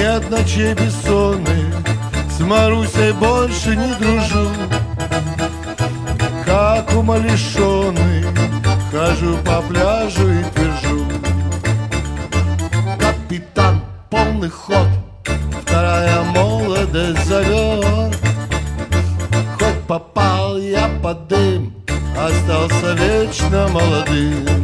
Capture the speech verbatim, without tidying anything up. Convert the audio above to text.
нет ночей бессонных, с Марусей больше не дружу. Как умалишенный хожу по пляжу и твержу: капитан, полный ход, вторая молодость зовет. Хоть попал я под дым, остался вечно молодым.